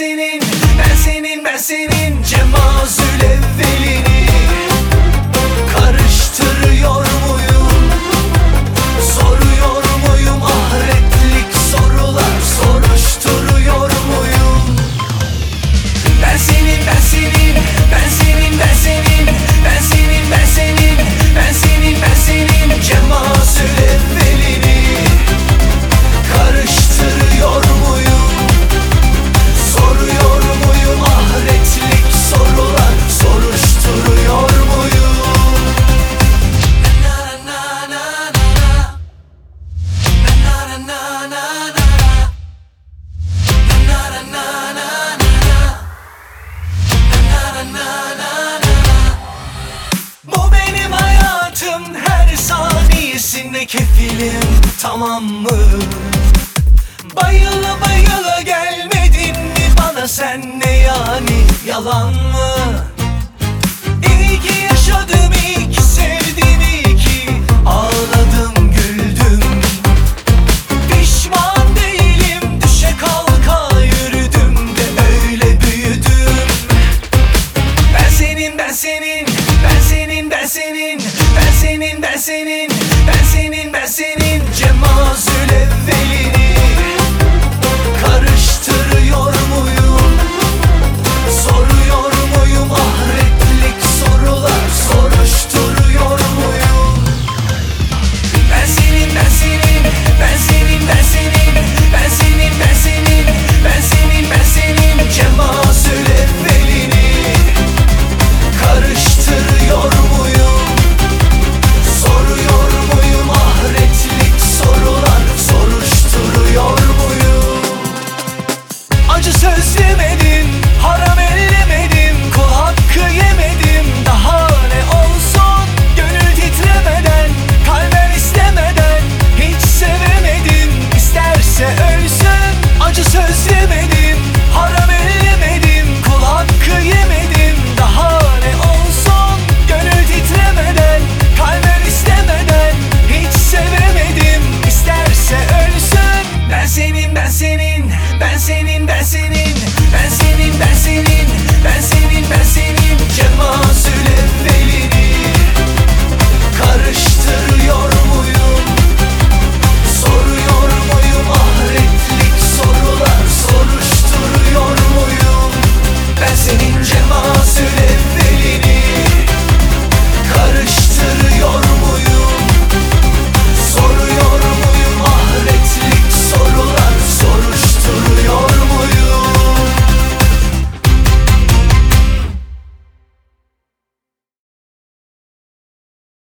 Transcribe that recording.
senin, ben senin, ben senin Cemazül evvelini karıştırıyor muyum? Soruyor muyum? Ahiretlik sorular soruşturuyor muyum? Ben senin, ben senin, ben senin, ben senin, ben senin, ben senin, ben senin, ben senin Cemazül evvelini karıştırıyor muyum? Soruyor muyum? Ahiretlik sorular soruşturuyor muyum? Na na na na na na na na na Bu benim hayatım, her saniyesinde kefilim, tamam mı? Bayıla bayıla gelmedin mi bana sen, ne yani, yalan mı?